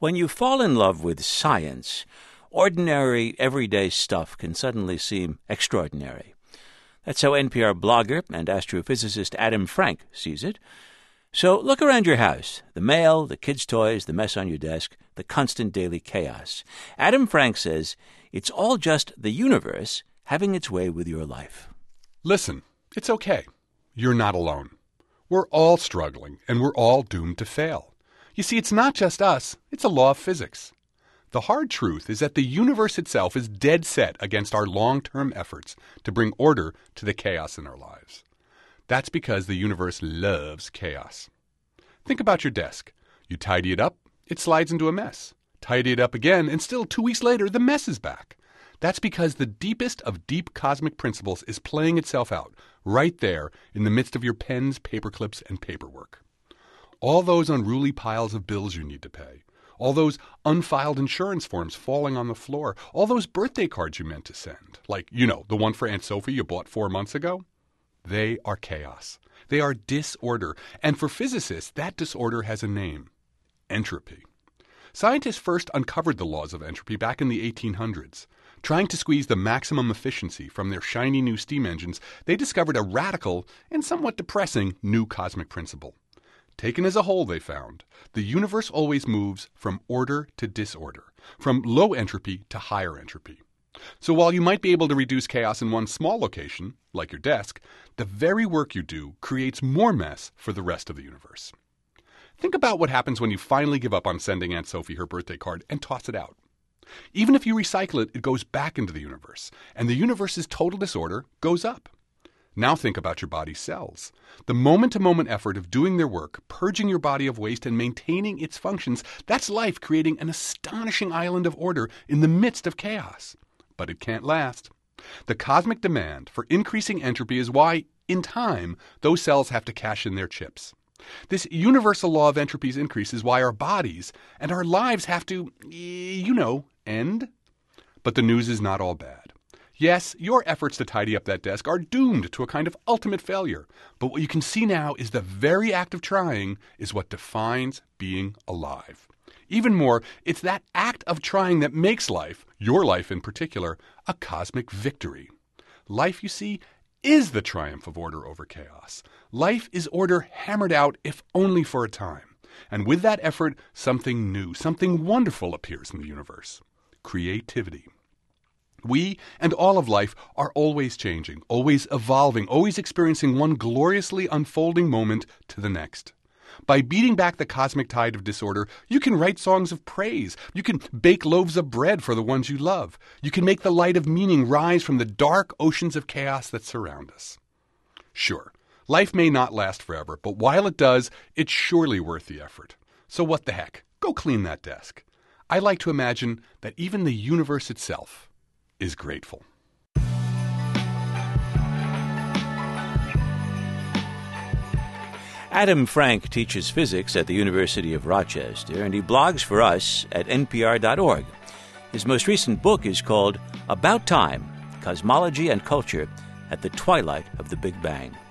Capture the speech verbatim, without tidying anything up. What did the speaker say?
When you fall in love with science, ordinary, everyday stuff can suddenly seem extraordinary. That's how N P R blogger and astrophysicist Adam Frank sees it. So look around your house, the mail, the kids' toys, the mess on your desk, the constant daily chaos. Adam Frank says it's all just the universe having its way with your life. Listen, it's okay. You're not alone. We're all struggling, and we're all doomed to fail. You see, it's not just us. It's a law of physics. The hard truth is that the universe itself is dead set against our long-term efforts to bring order to the chaos in our lives. That's because the universe loves chaos. Think about your desk. You tidy it up, it slides into a mess. Tidy it up again, and still two weeks later, the mess is back. That's because the deepest of deep cosmic principles is playing itself out right there in the midst of your pens, paperclips, and paperwork. All those unruly piles of bills you need to pay, all those unfiled insurance forms falling on the floor, all those birthday cards you meant to send, like, you know, the one for Aunt Sophie you bought four months ago, they are chaos. They are disorder. And for physicists, that disorder has a name: entropy. Scientists first uncovered the laws of entropy back in the eighteen hundreds. Trying to squeeze the maximum efficiency from their shiny new steam engines, they discovered a radical and somewhat depressing new cosmic principle. Taken as a whole, they found, the universe always moves from order to disorder, from low entropy to higher entropy. So while you might be able to reduce chaos in one small location, like your desk, the very work you do creates more mess for the rest of the universe. Think about what happens when you finally give up on sending Aunt Sophie her birthday card and toss it out. Even if you recycle it, it goes back into the universe, and the universe's total disorder goes up. Now think about your body's cells. The moment-to-moment effort of doing their work, purging your body of waste and maintaining its functions, that's life creating an astonishing island of order in the midst of chaos. But it can't last. The cosmic demand for increasing entropy is why, in time, those cells have to cash in their chips. This universal law of entropy's increase is why our bodies and our lives have to, you know, end. But the news is not all bad. Yes, your efforts to tidy up that desk are doomed to a kind of ultimate failure. But what you can see now is the very act of trying is what defines being alive. Even more, it's that act of trying that makes life, your life in particular, a cosmic victory. Life, you see, is the triumph of order over chaos. Life is order hammered out, if only for a time. And with that effort, something new, something wonderful appears in the universe: creativity. We and all of life are always changing, always evolving, always experiencing one gloriously unfolding moment to the next. By beating back the cosmic tide of disorder, you can write songs of praise. You can bake loaves of bread for the ones you love. You can make the light of meaning rise from the dark oceans of chaos that surround us. Sure, life may not last forever, but while it does, it's surely worth the effort. So what the heck? Go clean that desk. I like to imagine that even the universe itself is grateful. Adam Frank teaches physics at the University of Rochester, and he blogs for us at N P R dot org. His most recent book is called About Time: Cosmology and Culture at the Twilight of the Big Bang.